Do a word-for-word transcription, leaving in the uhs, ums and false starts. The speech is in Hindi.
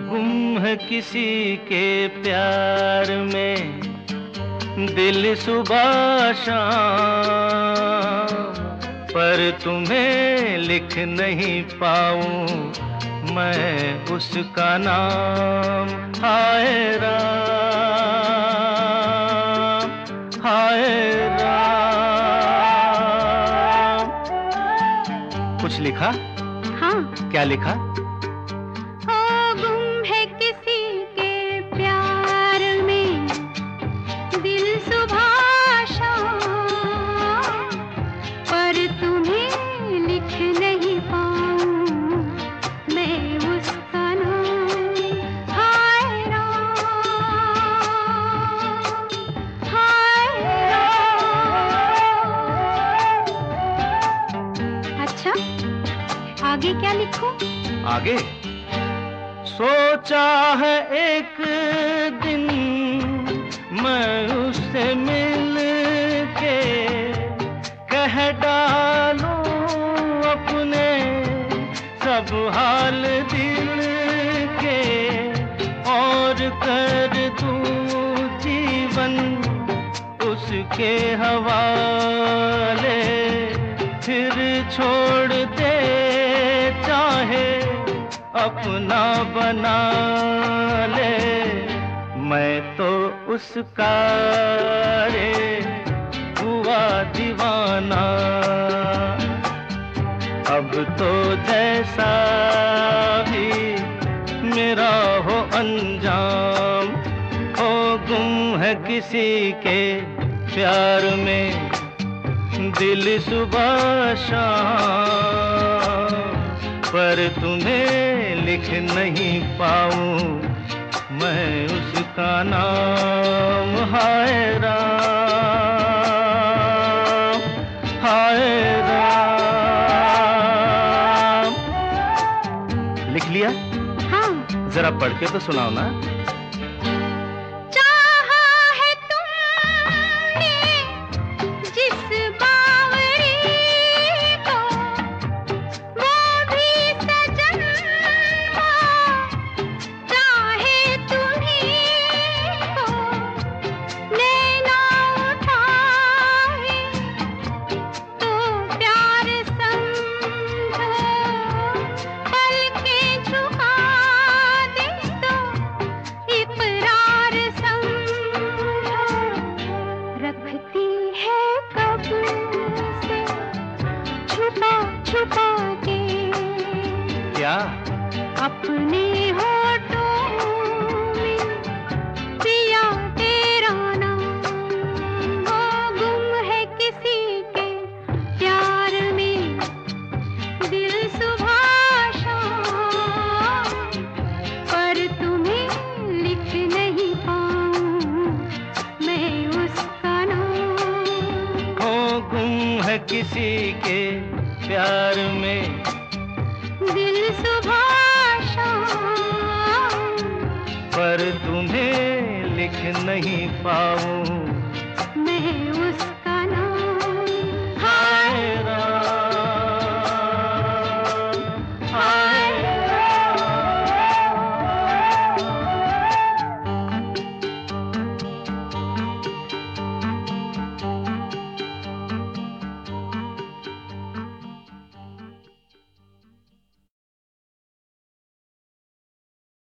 गुम है किसी के प्यार में दिल सुबह शाम, पर तुम्हें लिख नहीं पाऊं मैं उसका नाम। हाय राम, हाय राम। कुछ लिखा? हाँ। क्या लिखा? आगे क्या लिखूं? आगे सोचा है एक दिन मैं उससे मिल के कह डालूं अपने सब हाल दिल के, और कर दूं जीवन उसके हवाले, फिर छोड़ दे चाहे अपना बना ले। मैं तो उसका रे हुआ दीवाना, अब तो जैसा भी मेरा हो अंजाम, हो गुम है किसी के प्यार में दिल सुबह शाम, पर तुम्हें लिख नहीं पाऊं मैं उसका नाम। हाय राम, हाय राम। लिख लिया? हाँ। जरा पढ़ के तो सुनाओ ना। छुपा के क्या? अपने होठों में पिया तेरा नाम, वो गुम है किसी के प्यार में दिल सुबह शाम, पर तुम्हें लिख नहीं पाऊं मैं उसका नाम। वो गुम है किसी के प्यार में दिल सुबह शाम, पर तुम्हें लिख नहीं पाऊं